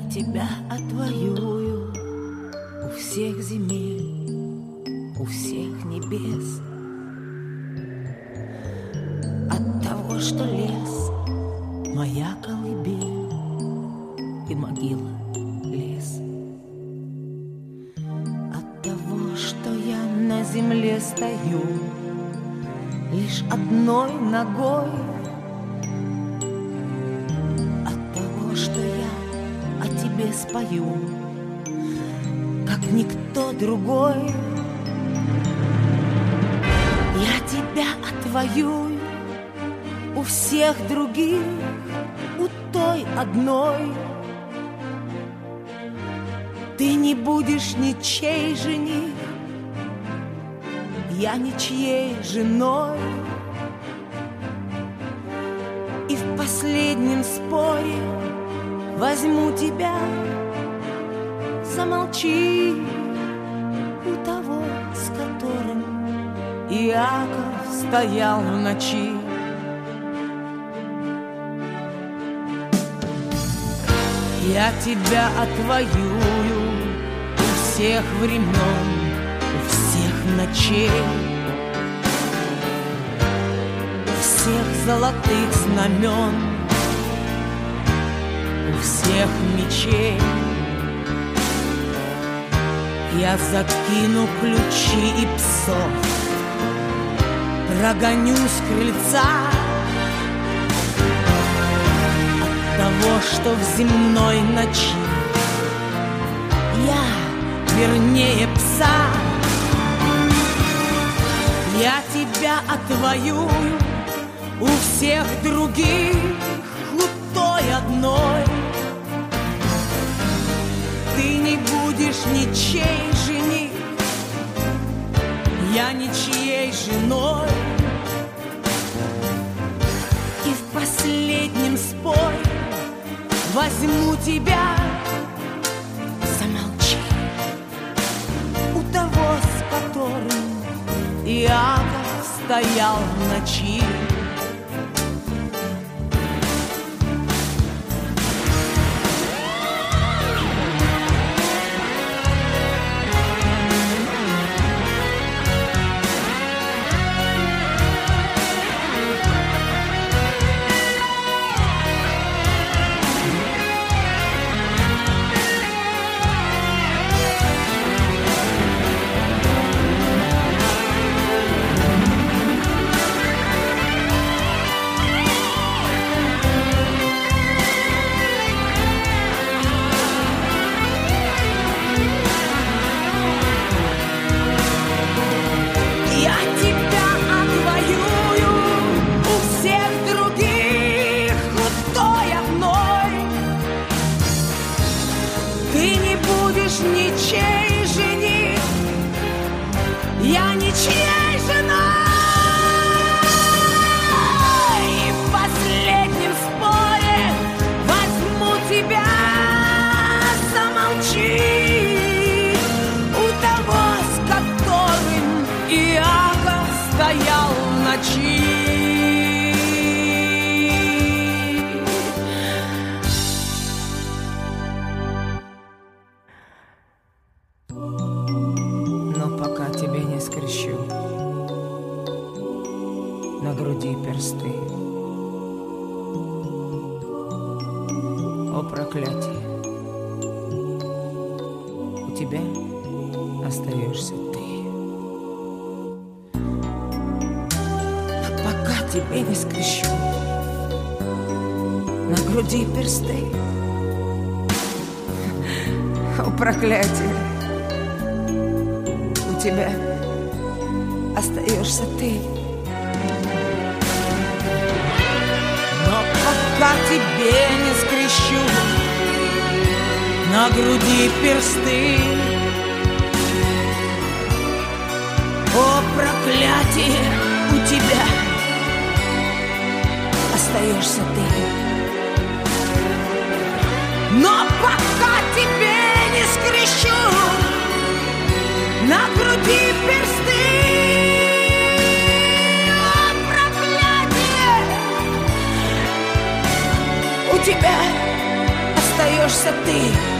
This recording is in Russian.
тебя отвоюю у всех земель, у всех небес. От того, что лес — моя колыбель и могила — лес. От того, что я на земле стою лишь одной ногой. От того, что я о тебе спою, как никто другой. Я тебя отвоюю у всех других, у той одной. Ты не будешь ничей жених, я ничьей женой. И в последнем споре возьму тебя. Замолчи у того, с которым Иаков стоял в ночи. Я тебя отвоюю у всех времен, у всех ночей, у всех золотых знамен, у всех мечей. Я закину ключи и псов, прогоню с крыльца от того, что в земной ночи я вернее пса. Я тебя отвоюю у всех других, у той одной. Ты не будешь ничей жених, я ничьей женой. И в последнем споре возьму тебя. Замолчи у того, с которым Иаков стоял в ночи. Ничей жених, я ничьей женой. И в последнем споре возьму тебя. Замолчи у того, с которым Иаков стоял в ночи. Скрещу на груди персты. О, проклятие! У тебя остаешься ты. Но пока тебе не скрещу на груди персты. О, проклятие! У тебя остаешься ты. Но пока тебе не скрещу на груди персты. О, проклятие, у тебя остаешься ты. Но пока тебе не скрещу на груди персты. У тебя остаешься остаешься ты.